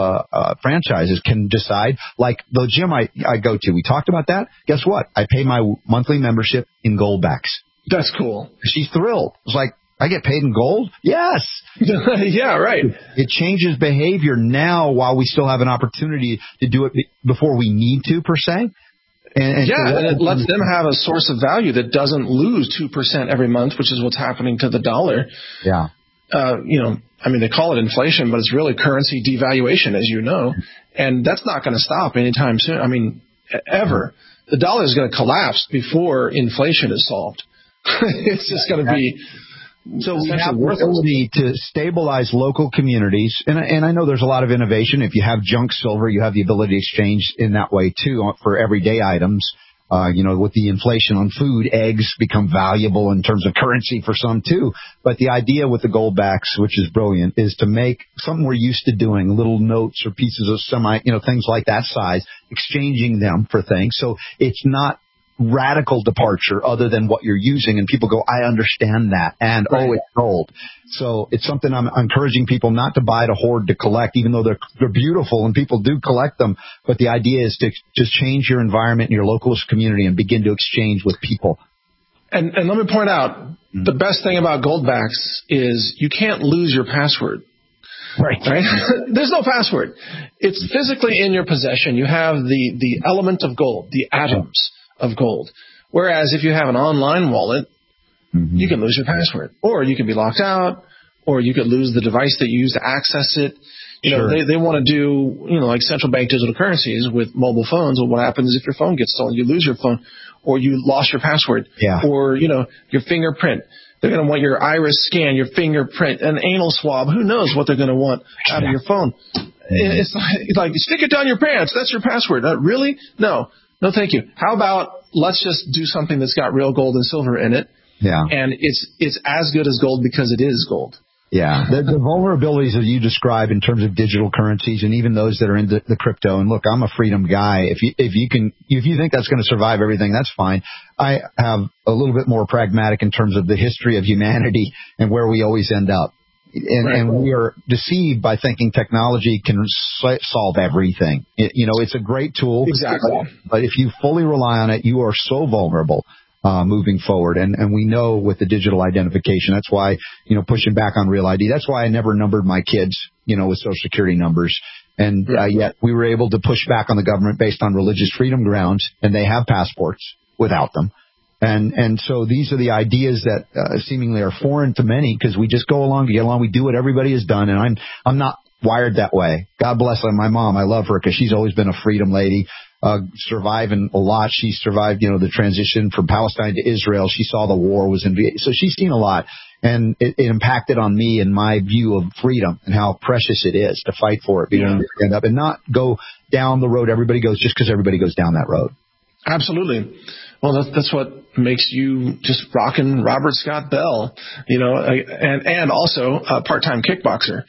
Speaker 8: franchises can decide. Like the gym I go to, we talked about that. Guess what? I pay my monthly membership in Goldbacks.
Speaker 9: That's cool.
Speaker 8: She's thrilled. It's like, I get paid in gold? Yes.
Speaker 9: Yeah, right.
Speaker 8: It changes behavior now while we still have an opportunity to do it before we need to, per se. And
Speaker 9: it lets them have a source of value that doesn't lose 2% every month, which is what's happening to the dollar.
Speaker 8: Yeah.
Speaker 9: They call it inflation, but it's really currency devaluation, as you know. And that's not going to stop anytime soon. Ever. the dollar is going to collapse before inflation is solved. It's just going to be.
Speaker 8: So we have the ability to stabilize local communities, and I know there's a lot of innovation. If you have junk silver, you have the ability to exchange in that way too for everyday items. With the inflation on food, eggs become valuable in terms of currency for some too. But the idea with the gold backs, which is brilliant, is to make something we're used to doing, little notes or pieces of things like that size, exchanging them for things. So it's not radical departure other than what you're using, and people go, I understand that, and right. It's gold. So it's something I'm encouraging people not to buy, to hoard, to collect, even though they're beautiful and people do collect them. But the idea is to just change your environment in your local community and begin to exchange with people.
Speaker 9: And let me point out, the best thing about goldbacks is you can't lose your password. Right? There's no password. It's physically in your possession. You have the element of gold, the atoms of gold. Whereas if you have an online wallet, you can lose your password, or you can be locked out, or you could lose the device that you use to access it. They want to do, like central bank digital currencies with mobile phones. Well, what happens if your phone gets stolen? You lose your phone, or you lost your password, or, your fingerprint. They're going to want your iris scan, your fingerprint, an anal swab. Who knows what they're going to want out of your phone? It's like, stick it down your pants. That's your password. Really? No, thank you. How about let's just do something that's got real gold and silver in it? Yeah. And it's as good as gold because it is gold. Yeah.
Speaker 8: The vulnerabilities that you describe in terms of digital currencies and even those that are in the crypto. And look, I'm a freedom guy. If you think that's going to survive everything, that's fine. I have a little bit more pragmatic in terms of the history of humanity and where we always end up. And we are deceived by thinking technology can solve everything. It's a great tool. Exactly. But if you fully rely on it, you are so vulnerable moving forward. And we know with the digital identification, that's why, pushing back on Real ID, that's why I never numbered my kids, with Social Security numbers. And yet we were able to push back on the government based on religious freedom grounds, and they have passports without them. And so these are the ideas that seemingly are foreign to many because we just go along to get along. We do what everybody has done, and I'm not wired that way. God bless my mom. I love her because she's always been a freedom lady, surviving a lot. She survived, the transition from Palestine to Israel. She saw the war was in Vietnam. So she's seen a lot, and it impacted on me and my view of freedom and how precious it is to fight for it, stand up and not go down the road everybody goes just because everybody goes down that road.
Speaker 9: Absolutely. Well, that's what makes you just rockin' Robert Scott Bell, and also a part-time kickboxer.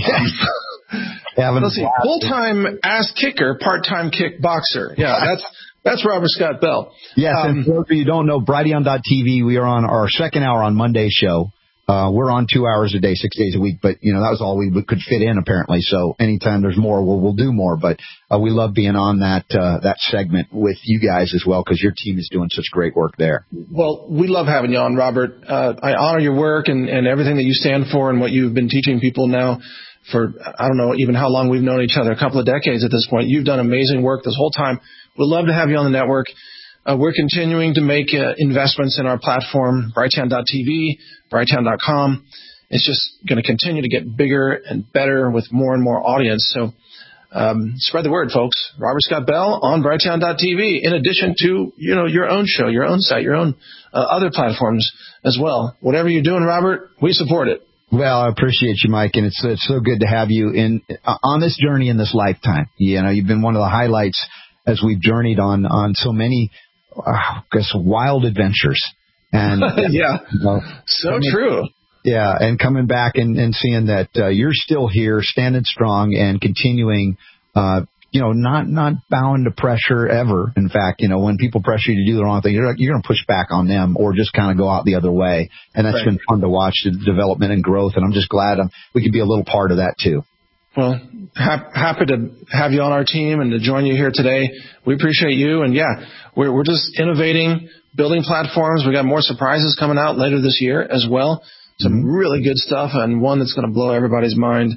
Speaker 9: Let's see, full-time ass kicker, part-time kickboxer. Yeah, that's Robert Scott Bell.
Speaker 8: Yes, and for those of you who don't know, Brighteon.tv, we are on our second hour on Monday show. We're on 2 hours a day, 6 days a week, but that was all we could fit in apparently. So anytime there's more, we'll do more. But we love being on that segment with you guys as well because your team is doing such great work there.
Speaker 9: Well, we love having you on, Robert. I honor your work and everything that you stand for and what you've been teaching people now for, I don't know even how long we've known each other, a couple of decades at this point. You've done amazing work this whole time. We'd love to have you on the network. We're continuing to make investments in our platform, Brighteon.tv, Brighteon.com. It's just going to continue to get bigger and better with more and more audience. So spread the word, folks. Robert Scott Bell on Brighteon.tv, in addition to your own show, your own site, your own other platforms as well. Whatever you're doing, Robert, we support it.
Speaker 8: Well, I appreciate you, Mike, and it's so good to have you on this journey in this lifetime. You've been one of the highlights as we've journeyed on so many wild adventures. And
Speaker 9: so true.
Speaker 8: Yeah, and coming back and seeing that you're still here, standing strong and continuing, not bound to pressure ever. In fact, when people pressure you to do the wrong thing, you're going to push back on them or just kind of go out the other way. And that's been fun to watch, the development and growth. And I'm just glad we could be a little part of that too.
Speaker 9: Well, happy to have you on our team and to join you here today. We appreciate you. And we're just innovating, building platforms. We got more surprises coming out later this year as well. Some really good stuff and one that's going to blow everybody's mind.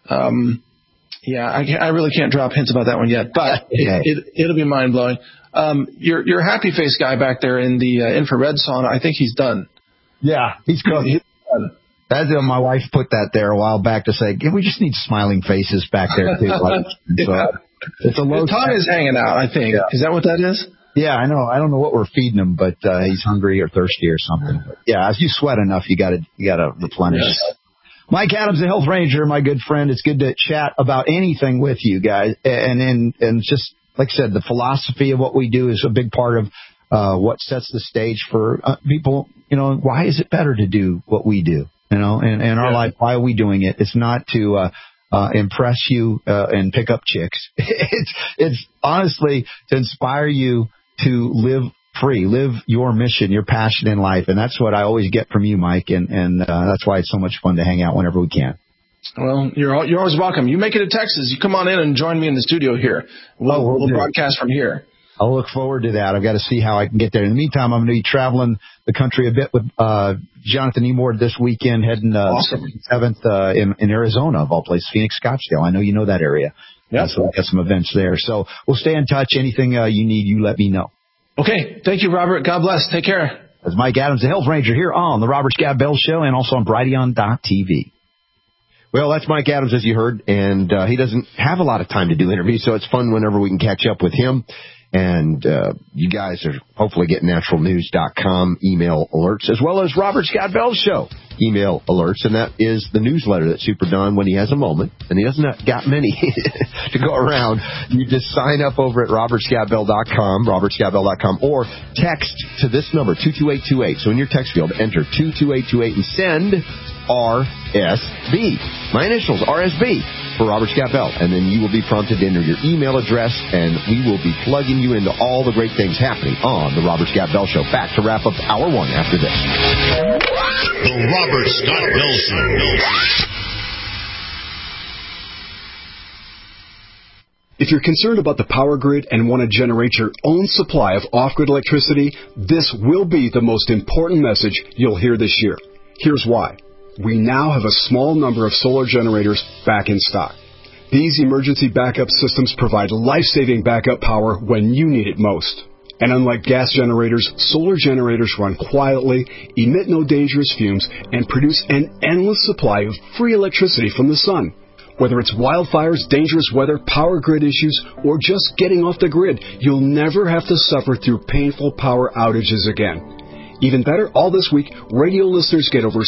Speaker 9: I really can't drop hints about that one yet, but it'll be mind blowing. Your happy face guy back there in the infrared sauna, I think he's done.
Speaker 8: Yeah, he's cooked. He's done. My wife put that there a while back to say, we just need smiling faces back there too.
Speaker 9: It's a low. The tongue is hanging out, I think. Yeah. Is that what that is?
Speaker 8: Yeah, I know. I don't know what we're feeding him, but he's hungry or thirsty or something. But yeah, as you sweat enough, you gotta replenish. Yes. Mike Adams, the Health Ranger, my good friend. It's good to chat about anything with you guys, and just like I said, the philosophy of what we do is a big part of what sets the stage for people. Why is it better to do what we do? In our life, why are we doing it? It's not to impress you and pick up chicks. It's honestly to inspire you to live free, live your mission, your passion in life. And that's what I always get from you, Mike. And that's why it's so much fun to hang out whenever we can.
Speaker 9: Well, you're always welcome. You make it to Texas. You come on in and join me in the studio here. We'll broadcast from here.
Speaker 8: I'll look forward to that. I've got to see how I can get there. In the meantime, I'm going to be traveling the country a bit with Jonathan Emord this weekend, heading
Speaker 9: awesome.
Speaker 8: 7th in Arizona, of all places, Phoenix, Scottsdale. I know you know that area.
Speaker 9: Yeah.
Speaker 8: So we've got some events there. So we'll stay in touch. Anything you need, you let me know.
Speaker 9: Okay. Thank you, Robert. God bless. Take care.
Speaker 8: That's Mike Adams, the Health Ranger, here on the Robert Scott Bell Show and also on Brighteon.tv.
Speaker 21: Well, that's Mike Adams, as you heard, and he doesn't have a lot of time to do interviews, so it's fun whenever we can catch up with him. And you guys are hopefully getting naturalnews.com email alerts, as well as Robert Scott Bell's show email alerts, and that is the newsletter that Super Don, when he has a moment, and he doesn't got many to go around, you just sign up over at robertscottbell.com, robertscottbell.com, or text to this number, 22828. So in your text field, enter 22828 and send RSB. My initials, RSB, for Robert Scott Bell. And then you will be prompted to enter your email address, and we will be plugging you into all the great things happening on the Robert Scott Bell Show. Back to wrap up Hour 1 after this.
Speaker 3: The Robert Scott Bell Show.
Speaker 22: If you're concerned about the power grid and want to generate your own supply of off-grid electricity, this will be the most important message you'll hear this year. Here's why. We now have a small number of solar generators back in stock. These emergency backup systems provide life-saving backup power when you need it most. And unlike gas generators, solar generators run quietly, emit no dangerous fumes, and produce an endless supply of free electricity from the sun. Whether it's wildfires, dangerous weather, power grid issues, or just getting off the grid, you'll never have to suffer through painful power outages again. Even better, all this week, radio listeners get over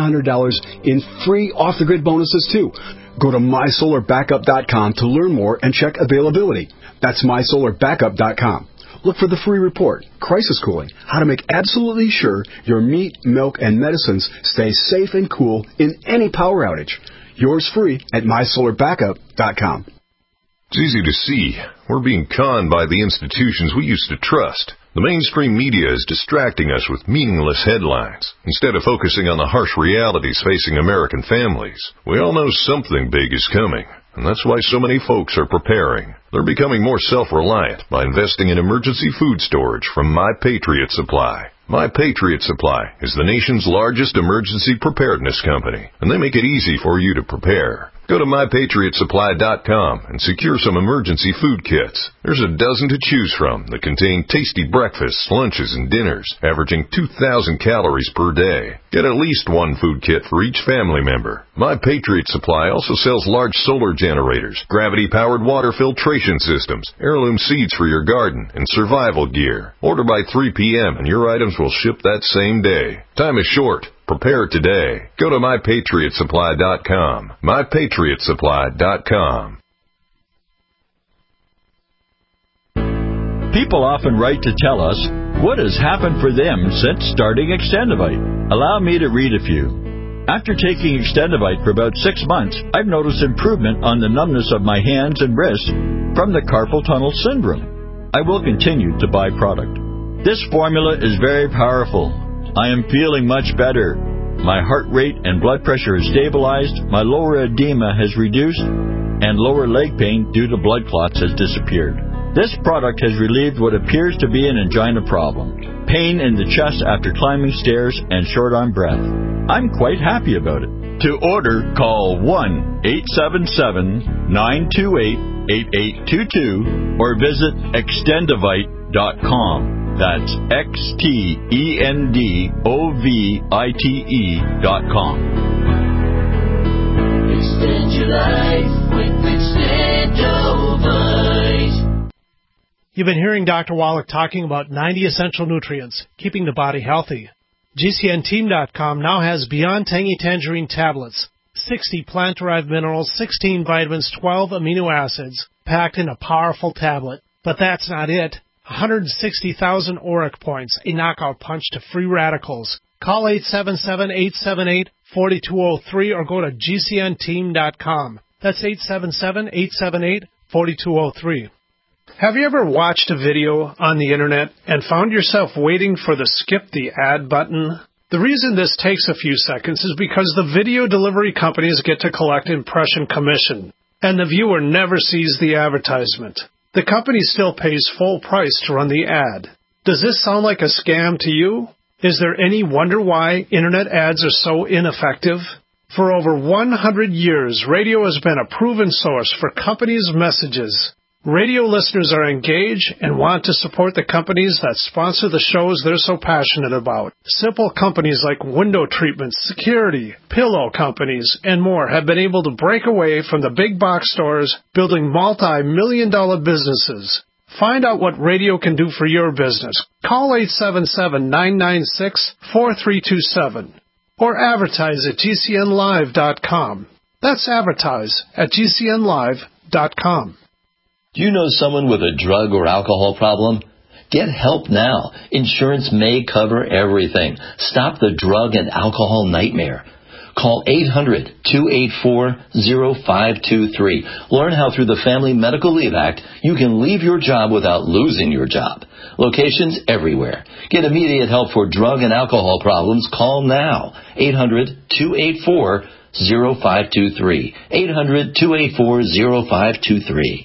Speaker 22: $700 in free off-the-grid bonuses, too. Go to mysolarbackup.com to learn more and check availability. That's mysolarbackup.com. Look for the free report, Crisis Cooling, how to make absolutely sure your meat, milk, and medicines stay safe and cool in any power outage. Yours free at mysolarbackup.com.
Speaker 23: It's easy to see. We're being conned by the institutions we used to trust. The mainstream media is distracting us with meaningless headlines instead of focusing on the harsh realities facing American families. We all know something big is coming, and that's why so many folks are preparing. They're becoming more self-reliant by investing in emergency food storage from My Patriot Supply. My Patriot Supply is the nation's largest emergency preparedness company, and they make it easy for you to prepare. Go to MyPatriotSupply.com and secure some emergency food kits. There's a dozen to choose from that contain tasty breakfasts, lunches, and dinners, averaging 2,000 calories per day. Get at least one food kit for each family member. My Patriot Supply also sells large solar generators, gravity-powered water filtration systems, heirloom seeds for your garden, and survival gear. Order by 3 p.m. and your items will ship that same day. Time is short. Prepare today. Go to MyPatriotSupply.com. MyPatriotSupply.com.
Speaker 24: People often write to tell us what has happened for them since starting Extendivite. Allow me to read a few. After taking Extendivite for about 6 months, I've noticed improvement on the numbness of my hands and wrists from the carpal tunnel syndrome. I will continue to buy product. This formula is very powerful. I am feeling much better. My heart rate and blood pressure is stabilized, my lower edema has reduced, and lower leg pain due to blood clots has disappeared. This product has relieved what appears to be an angina problem, pain in the chest after climbing stairs, and short-arm breath. I'm quite happy about it. To order, call 1-877-928-8822 or visit Extendivite.com. That's Extendovite.com.
Speaker 25: Extend your life with Extendovite.
Speaker 1: You've been hearing Dr. Wallach talking about 90 essential nutrients, keeping the body healthy. GCNteam.com now has Beyond Tangy Tangerine tablets, 60 plant-derived minerals, 16 vitamins, 12 amino acids, packed in a powerful tablet. But that's not it. 160,000 auric points, a knockout punch to free radicals. Call 877-878-4203 or go to GCNteam.com. That's 877-878-4203. Have you ever watched a video on the internet and found yourself waiting for the skip the ad button? The reason this takes a few seconds is because the video delivery companies get to collect impression commission, and the viewer never sees the advertisement. The company still pays full price to run the ad. Does this sound like a scam to you? Is there any wonder why internet ads are so ineffective? For over 100 years, radio has been a proven source for companies' messages. Radio listeners are engaged and want to support the companies that sponsor the shows they're so passionate about. Simple companies like window treatments, security, pillow companies, and more have been able to break away from the big box stores, building multi-million-dollar businesses. Find out what radio can do for your business. Call 877-996-4327 or advertise at GCNlive.com. That's advertise at GCNlive.com.
Speaker 2: Do you know someone with a drug or alcohol problem? Get help now. Insurance may cover everything. Stop the drug and alcohol nightmare. Call 800-284-0523. Learn how through the Family Medical Leave Act you can leave your job without losing your job. Locations everywhere. Get immediate help for drug and alcohol problems. Call now. 800-284-0523. 800-284-0523.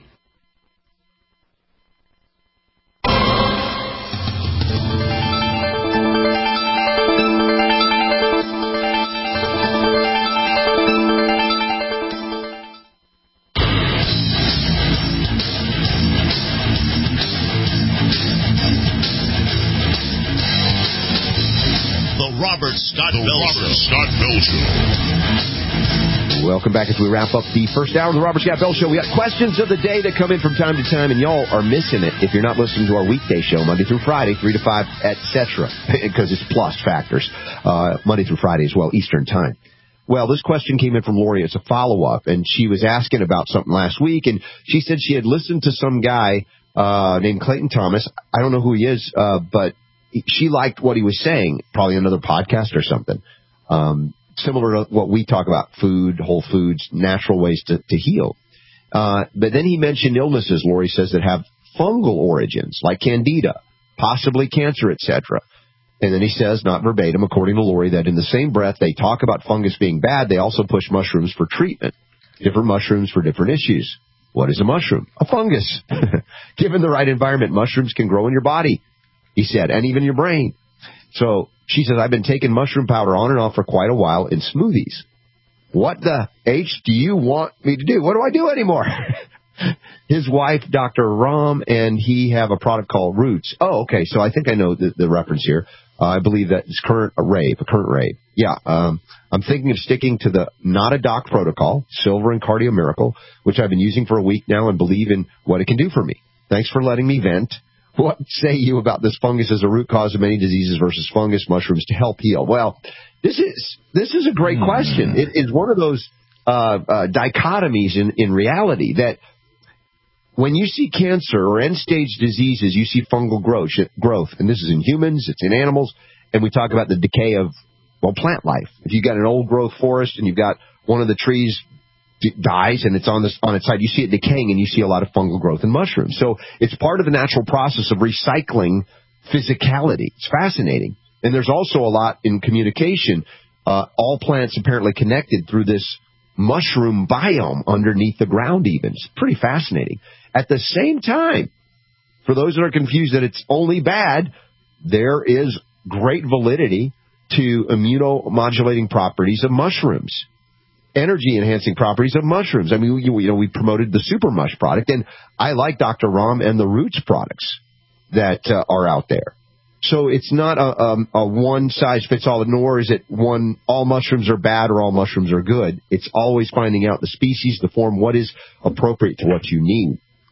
Speaker 3: Robert Scott Bell Show.
Speaker 21: Welcome back as we wrap up the first hour of the Robert Scott Bell Show. We got questions of the day that come in from time to time, and y'all are missing it if you're not listening to our weekday show, Monday through Friday, 3 to 5, etc., because it's plus factors, Monday through Friday as well, Eastern Time. Well, this question came in from Lori. It's a follow-up, and she was asking about something last week, and she said she had listened to some guy named Clayton Thomas. I don't know who he is, but she liked what he was saying, probably another podcast or something, similar to what we talk about, food, whole foods, natural ways to heal. But then he mentioned illnesses, Lori says, that have fungal origins, like candida, possibly cancer, etc. And then he says, not verbatim, according to Lori, that in the same breath they talk about fungus being bad, they also push mushrooms for treatment, different mushrooms for different issues. What is a mushroom? A fungus. Given the right environment, mushrooms can grow in your body, he said, and even your brain. So she says, I've been taking mushroom powder on and off for quite a while in smoothies. What the H do you want me to do? What do I do anymore? His wife, Dr. Ram, and he have a product called Roots. Oh, okay. So I think I know the reference here. I believe that it's current rave. Yeah. I'm thinking of sticking to the Not a Doc protocol, Silver and Cardio Miracle, which I've been using for a week now and believe in what it can do for me. Thanks for letting me vent. What say you about this fungus as a root cause of many diseases versus fungus mushrooms to help heal? Well, this is a great question. It is one of those dichotomies in reality that when you see cancer or end-stage diseases, you see fungal growth. And this is in humans, it's in animals, and we talk about the decay of, plant life. If you've got an old-growth forest and you've got one of the trees dies and it's on its side, you see it decaying and you see a lot of fungal growth in mushrooms. So it's part of the natural process of recycling physicality. It's fascinating. And there's also a lot in communication. All plants apparently connected through this mushroom biome underneath the ground even. It's pretty fascinating. At the same time, for those that are confused that it's only bad, there is great validity to immunomodulating properties of mushrooms. Energy-enhancing properties of mushrooms. I mean, we promoted the Super Mush product, and I like Dr. Ram and the Roots products that are out there. So it's not a one-size-fits-all, nor is it all mushrooms are bad or all mushrooms are good. It's always finding out the species, the form, what is appropriate to what you need.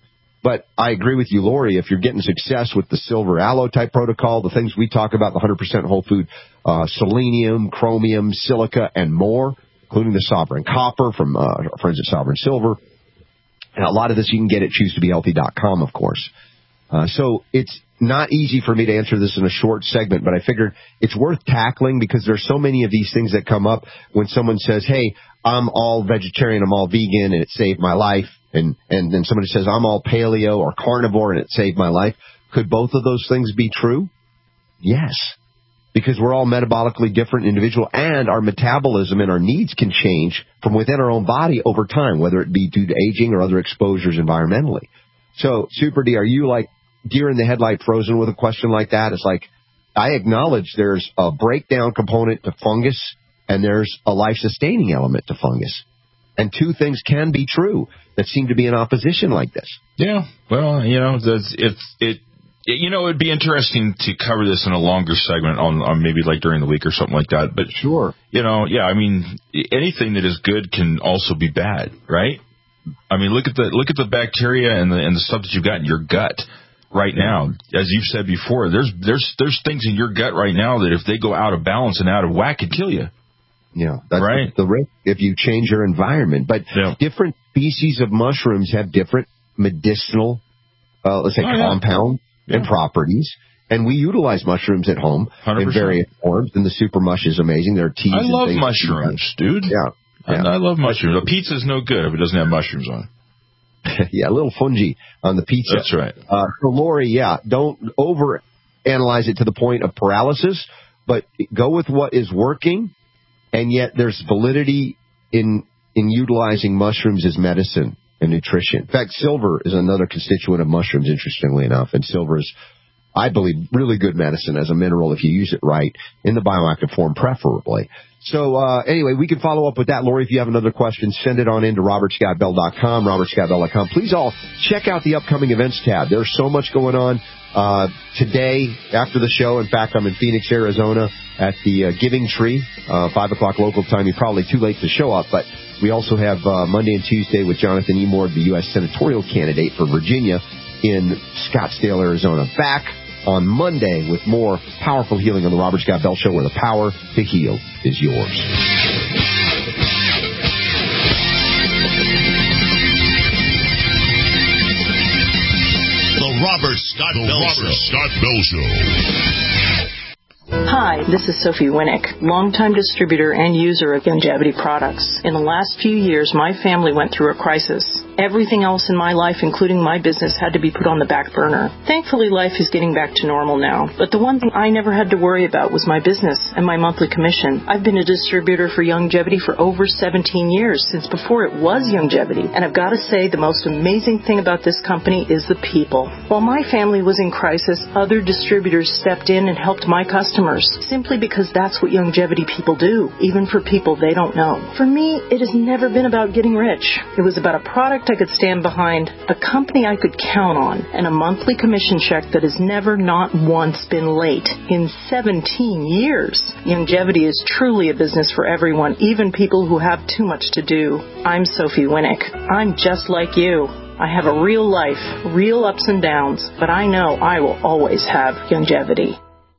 Speaker 21: But I agree with you, Lori, if you're getting success with the silver aloe type protocol, the things we talk about, the 100% whole food, selenium, chromium, silica, and more, including the Sovereign Copper from our friends at Sovereign Silver. And a lot of this you can get at ChooseToBeHealthy.com, of course. So it's not easy for me to answer this in a short segment, but I figured it's worth tackling because there's so many of these things that come up when someone says, hey, I'm all vegetarian, I'm all vegan, and it saved my life. And then somebody says, I'm all paleo or carnivore, and it saved my life. Could both of those things be true? Yes. Because we're all metabolically different individual, and our metabolism and our needs can change from within our own body over time, whether it be due to aging or other exposures environmentally. So, Super D, are you like deer in the headlight frozen with a question like that? It's like, I acknowledge there's a breakdown component to fungus, and there's a life-sustaining element to fungus. And two things can be true that seem to be in opposition like this.
Speaker 4: Yeah, well, it'd be interesting to cover this in a longer segment on maybe like during the week or something like that. But
Speaker 21: sure,
Speaker 4: anything that is good can also be bad, right? I mean, look at the bacteria and the stuff that you've got in your gut right now. As you've said before, there's things in your gut right now that if they go out of balance and out of whack, could kill you.
Speaker 21: Yeah, that's right. The risk if you change your environment. But different species of mushrooms have different medicinal, compounds and properties. And we utilize mushrooms at home 100%. In various forms. And the super mush is amazing. There are teas. I
Speaker 4: love mushrooms, dude.
Speaker 21: Yeah.
Speaker 4: I love mushrooms. A pizza's no good if it doesn't have mushrooms on
Speaker 21: it. Yeah, a little fungi on the pizza.
Speaker 4: That's right.
Speaker 21: So, Lori, don't overanalyze it to the point of paralysis, but go with what is working. And yet there's validity in utilizing mushrooms as medicine and nutrition. In fact, silver is another constituent of mushrooms, interestingly enough. And silver is, I believe, really good medicine as a mineral if you use it right, in the bioactive form preferably. So anyway, we can follow up with that. Lori, if you have another question, send it on into robertscottbell.com, robertscottbell.com. Please all check out the upcoming events tab. There's so much going on. Today, after the show, in fact, I'm in Phoenix, Arizona at the Giving Tree, 5 o'clock local time. You're probably too late to show up, but we also have Monday and Tuesday with Jonathan E. Moore, the U.S. senatorial candidate for Virginia in Scottsdale, Arizona. Back on Monday with more powerful healing on the Robert Scott Bell Show, where the power to heal is yours.
Speaker 3: Robert Scott Bell Show.
Speaker 11: Hi, this is Sophie Winnick, longtime distributor and user of Youngevity products. In the last few years, my family went through a crisis. Everything else in my life, including my business, had to be put on the back burner. Thankfully, life is getting back to normal now. But the one thing I never had to worry about was my business and my monthly commission. I've been a distributor for Youngevity for over 17 years, since before it was Youngevity. And I've got to say, the most amazing thing about this company is the people. While my family was in crisis, other distributors stepped in and helped my customers, simply because that's what Youngevity people do, even for people they don't know. For me, it has never been about getting rich. It was about a product I could stand behind, a company I could count on, and a monthly commission check that has never, not once, been late in 17 years. Youngevity is truly a business for everyone, even people who have too much to do. I'm Sophie Winnick. I'm just like you. I have a real life, real ups and downs, but I know I will always have Youngevity.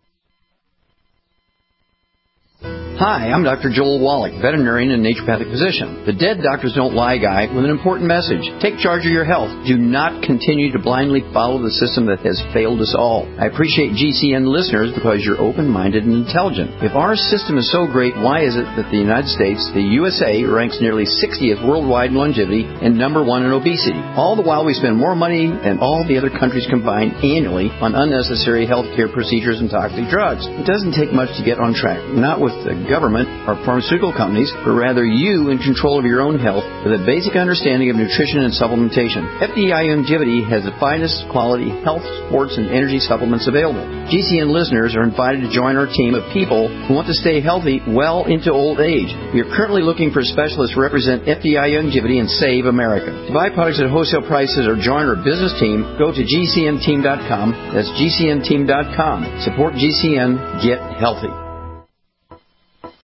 Speaker 5: Hi, I'm Dr. Joel Wallach, veterinarian and naturopathic physician. The Dead Doctors Don't Lie guy with an important message. Take charge of your health. Do not continue to blindly follow the system that has failed us all. I appreciate GCN listeners because you're open-minded and intelligent. If our system is so great, why is it that the United States, the USA, ranks nearly 60th worldwide in longevity and number 1 in obesity? All the while we spend more money than all the other countries combined annually on unnecessary healthcare procedures and toxic drugs. It doesn't take much to get on track. Not with the government or pharmaceutical companies, but rather you in control of your own health with a basic understanding of nutrition and supplementation. FDI Youngevity has the finest quality health, sports, and energy supplements available. GCN listeners are invited to join our team of people who want to stay healthy well into old age. We are currently looking for specialists to represent FDI Youngevity and Save America. To buy products at wholesale prices or join our business team, go to GCNteam.com. That's GCNteam.com. Support GCN. Get healthy.